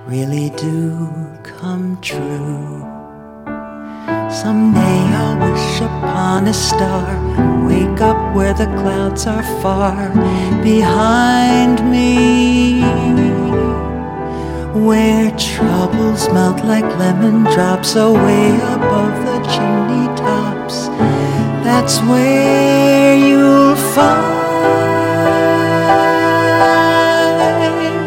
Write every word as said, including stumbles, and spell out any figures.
really do come true. Someday I'll wish upon a star and wake up where the clouds are far behind me, where troubles melt like lemon drops away above the chimney tops. That's where